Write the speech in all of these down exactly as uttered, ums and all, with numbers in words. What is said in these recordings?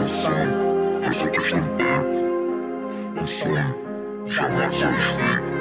evolução é só questão de tempo. Um sonho jamais satisfeito.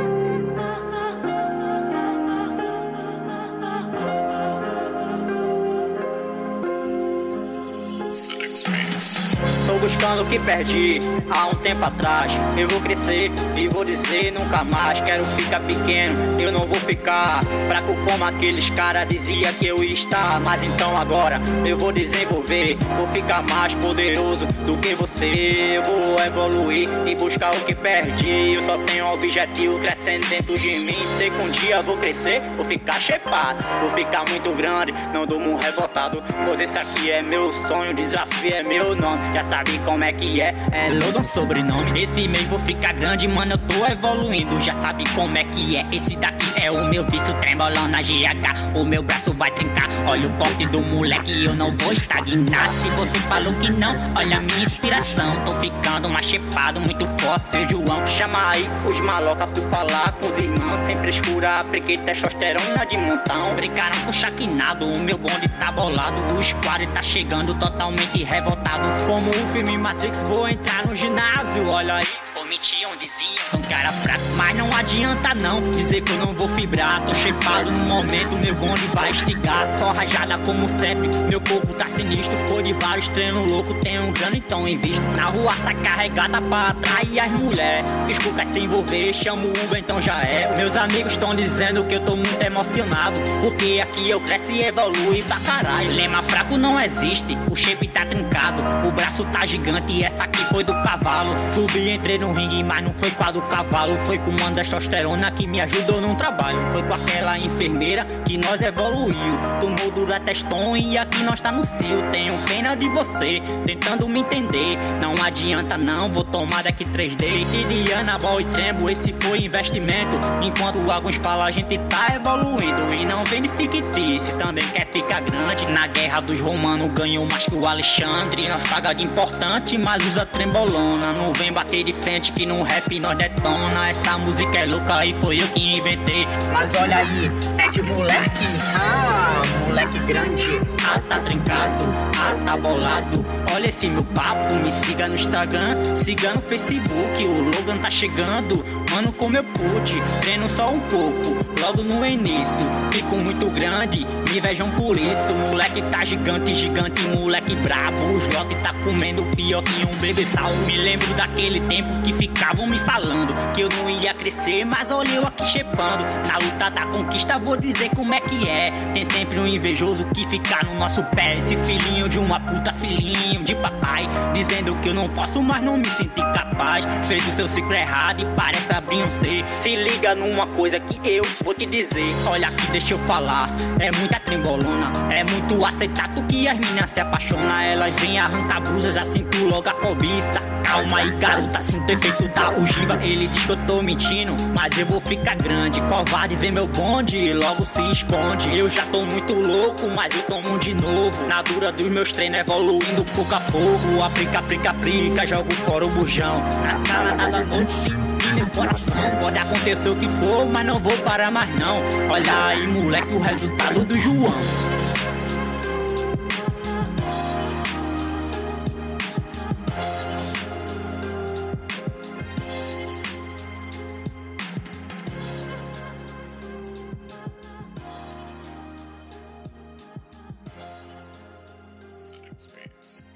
Tô buscando o que perdi há um tempo atrás. Eu vou crescer e vou dizer nunca mais. Quero ficar pequeno, eu não vou ficar fraco como aqueles caras dizia que eu ia estar. Mas então agora eu vou desenvolver, vou ficar mais poderoso do que você. Eu vou evoluir e buscar o que perdi. Eu só tenho um objetivo crescendo dentro de mim. Sei que um dia vou crescer, vou ficar chepado, vou ficar muito grande, não durmo revoltado. Pois esse aqui é meu sonho, desafio é meu nome. Já sabe como é que é, é Logan sobrenome. Esse mês vou ficar grande, mano, eu tô evoluindo. Já sabe como é que é, esse daqui é o meu vício. Trembolão na G H, o meu braço vai trincar. Olha o porte do moleque, eu não vou estagnar. Se você falou que não, olha a minha inspiração. Tô ficando mais chepado, muito forte, seu João. Chama aí os maloca pra falar com os irmãos. Sem frescura, apliquei testosterona de montão. Brincaram com o chaquinado, o meu bonde tá bolado. O squad tá chegando totalmente revoltado. Como o filme Matrix, vou entrar no ginásio. Olha aí, omitiam, diziam, um cara fraco. Mas não adianta não dizer que eu não vou fibrar. Tô chepado no momento, meu bonde vai estigar. Só rajada como sempre, meu corpo tá sinistro. Foi de vários treinos loucos, tenho um grana então invisto. Na rua sai carregada pra atrair as mulheres. Escuta se envolver, chamo o Uber, então já é. Meus amigos estão dizendo que eu tô muito emocionado, porque aqui eu cresço e evoluo pra caralho. Lema fraco não existe, o shape tá trincado, o braço tá gigante e essa aqui foi do cavalo. Subi, entrei no ringue, mas não foi com a do cavalo. Foi com uma testosterona que me ajudou num trabalho. Foi com aquela enfermeira que nós evoluiu. Tomou dura teston e aqui nós tá no cio. Tenho pena de você, tentando me entender. Não adianta não, vou tomar daqui três D. Tidiana, Ball e Trembo, esse foi investimento. Enquanto alguns falam a gente tá evoluindo. E não vem de fictício, também quer ficar grande. Na guerra dos romanos ganhou mais que o Alexandre. Nós paga de importante, mas usa trembolona. Não vem bater de frente que no rap nós detona. Essa música é louca e foi eu que inventei. Mas olha aí, é de moleque, ah, moleque grande. Ah, tá trincado, ah, tá bolado. Olha esse meu papo, me siga no Instagram, siga no Facebook. O Logan tá chegando, mano, como eu pude. Treino só um pouco, logo no início. Fico muito grande, me vejam por isso. Moleque tá gigante, gigante, moleque brabo. O Jock tá comendo pior que um bebê sal. Me lembro daquele tempo que ficavam me falando que eu não ia crescer, mas olha eu aqui chepando. Na luta da conquista vou dizer como é que é. Tem sempre um invejoso que fica no nosso pé. Esse filhinho de uma puta, filhinho de papai, dizendo que eu não posso, mas não me senti capaz. Fez o seu ciclo errado e parece abrir um C. Se liga numa coisa que eu vou te dizer. Olha aqui, deixa eu falar, é muita trembolona. É muito aceitado que as meninas se apaixonam. Elas vêm arrancar blusa, já sinto logo a cobiça. Calma aí, garota, sinto efeito da ogiva. Ele diz que eu tô mentindo, mas eu vou ficar grande. Covarde vê meu bonde e logo se esconde. Eu já tô muito louco, mas eu tomo de novo. Na dura dos meus treinos, evoluindo pouco a pouco. Aplica, aplica, aplica, jogo fora o bujão. Na cara da noite, meu coração. Pode acontecer o que for, mas não vou parar mais não. Olha aí, moleque, o resultado do João. Experience.